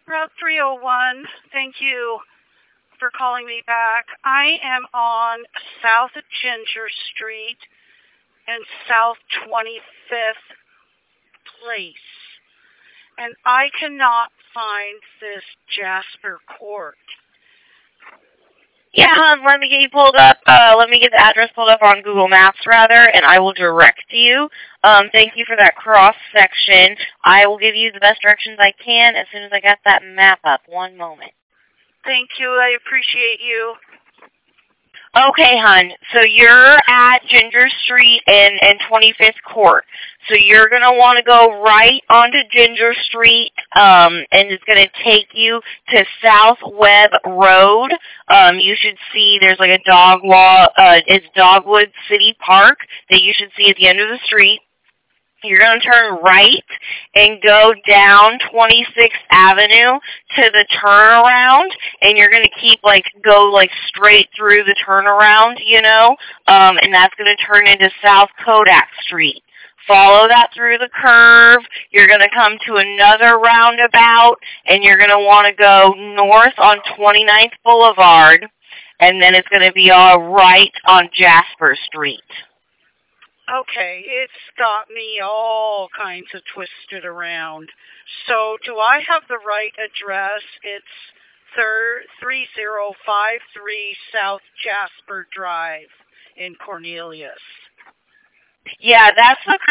Route 301, thank you for calling me back. I am on South Ginger Street and South 25th Place, and I cannot find this Jasper Court. Yeah, hon, let me get you pulled up. Let me get the address pulled up on Google Maps, rather, and I will direct you. Thank you for that cross section. I will give you the best directions I can as soon as I got that map up. One moment. Thank you. I appreciate you. Okay, hon. So you're at Ginger Street and 25th Court. So you're going to want to go right onto Ginger Street, and it's going to take you to South Webb Road. You should see there's like a it's Dogwood City Park that you should see at the end of the street. You're going to turn right and go down 26th Avenue to the turnaround, and you're going to go straight through the turnaround, and that's going to turn into South Kodak Street. Follow that through the curve. You're going to come to another roundabout, and you're going to want to go north on 29th Boulevard, and then it's going to be all right on Jasper Street. Okay, it's got me all kinds of twisted around. So do I have the right address? It's 3053 South Jasper Drive in Cornelius. Yeah, that's the